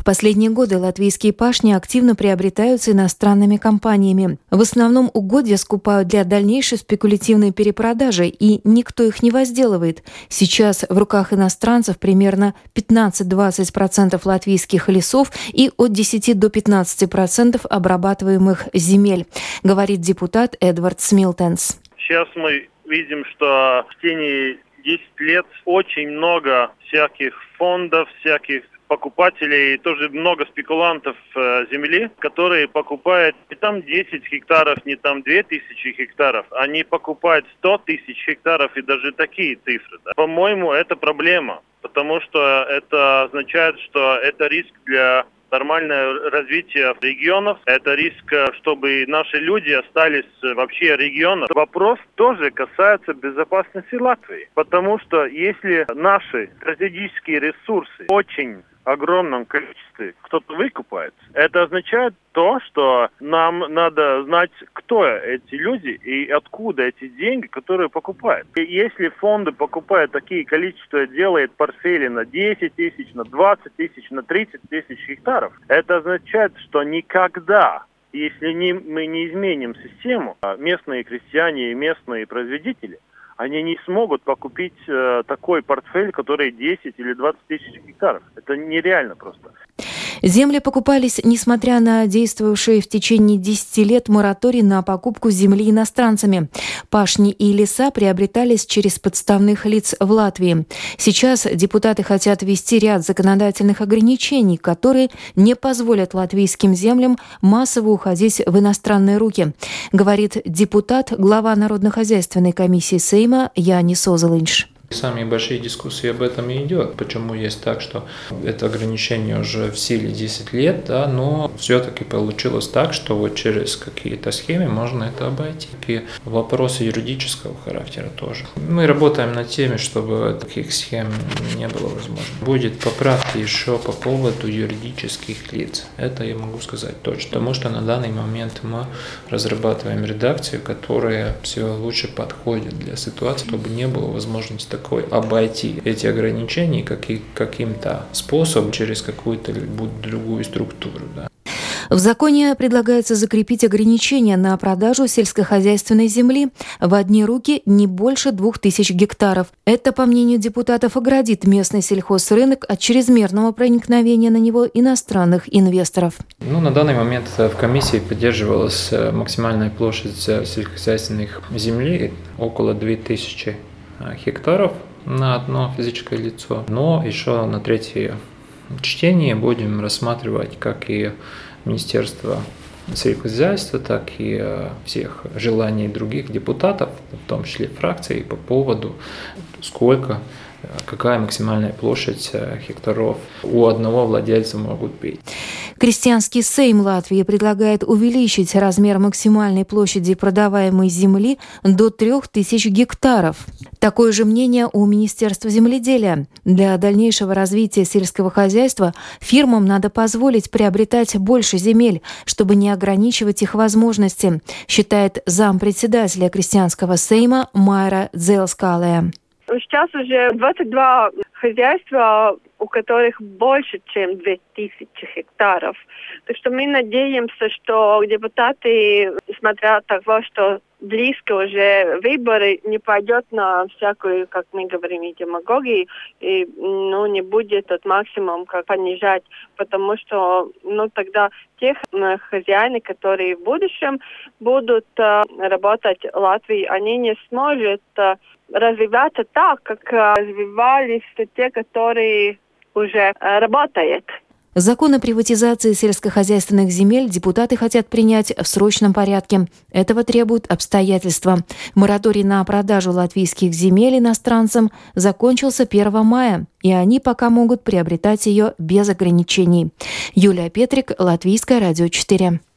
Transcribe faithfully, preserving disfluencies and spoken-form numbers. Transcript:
В последние годы латвийские пашни активно приобретаются иностранными компаниями. В основном угодья скупают для дальнейшей спекулятивной перепродажи, и никто их не возделывает. Сейчас в руках иностранцев примерно пятнадцать-двадцать процентов латвийских лесов и от десяти до пятнадцати процентов обрабатываемых земель, говорит депутат Эдвард Смилтенс. Сейчас мы видим, что в течение десяти лет очень много всяких фондов, всяких покупателей, тоже много спекулянтов э, земли, которые покупают не там десять гектаров, не там две тысячи гектаров, они покупают сто тысяч гектаров и даже такие цифры. Да. По-моему, это проблема, потому что это означает, что это риск для нормальное развитие регионов. Это риск, чтобы наши люди остались вообще регионом. Вопрос тоже касается безопасности Латвии. Потому что если наши стратегические ресурсы очень огромном количестве кто-то выкупает, это означает то, что нам надо знать, кто эти люди и откуда эти деньги, которые покупают. И если фонды покупают такие количества, делает портфели на десять тысяч, на двадцать тысяч, на тридцать тысяч гектаров, это означает, что никогда, если не, мы не изменим систему, местные крестьяне и местные производители, они не смогут покупить э, такой портфель, который десять или двадцать тысяч гектаров. Это нереально просто. Земли покупались, несмотря на действовавший в течение десяти лет мораторий на покупку земли иностранцами. Пашни и леса приобретались через подставных лиц в Латвии. Сейчас депутаты хотят ввести ряд законодательных ограничений, которые не позволят латвийским землям массово уходить в иностранные руки, говорит депутат, глава Народно-хозяйственной комиссии Сейма Янис Озолинш. Самые большие дискуссии об этом и идет. Почему есть так, что это ограничение уже в силе десять лет, да, но все-таки получилось так, что вот через какие-то схемы можно это обойти. И вопросы юридического характера тоже. Мы работаем над теми, чтобы таких схем не было возможно. Будет поправки еще по поводу юридических лиц. Это я могу сказать точно. Потому что на данный момент мы разрабатываем редакцию, которая все лучше подходит для ситуации, чтобы не было возможности такой обойти эти ограничения каким- каким-то способом через какую-то другую структуру. Да. В законе предлагается закрепить ограничения на продажу сельскохозяйственной земли в одни руки не больше двух тысяч гектаров. Это, по мнению депутатов, оградит местный сельхозрынок от чрезмерного проникновения на него иностранных инвесторов. Ну, на данный момент в комиссии поддерживалась максимальная площадь сельскохозяйственных земли около две тысячи гектаров на одно физическое лицо. Но еще на третье чтение будем рассматривать как и Министерство сельскохозяйства, так и всех желаний других депутатов, в том числе фракций, по поводу сколько, какая максимальная площадь гектаров у одного владельца могут быть. Крестьянский Сейм Латвии предлагает увеличить размер максимальной площади продаваемой земли до трех тысяч гектаров. Такое же мнение у Министерства земледелия. Для дальнейшего развития сельского хозяйства фирмам надо позволить приобретать больше земель, чтобы не ограничивать их возможности, считает зампредседателя Крестьянского Сейма Майра Дзелскале. Сейчас уже двадцать два хозяйства, у которых больше, чем две тысячи гектаров. Так что мы надеемся, что депутаты, несмотря на то, что близко уже выборы, не пойдет на всякую, как мы говорим, демагогию, и ну, не будет тот максимум как понижать, потому что ну, тогда тех хозяины, которые в будущем будут uh, работать в Латвии, они не смогут uh, развиваться так, как uh, развивались те, которые уже uh, работают. Закон о приватизации сельскохозяйственных земель депутаты хотят принять в срочном порядке. Этого требуют обстоятельства. Мораторий на продажу латвийских земель иностранцам закончился первого мая, и они пока могут приобретать ее без ограничений. Юлия Петрик, Латвийское радио четыре.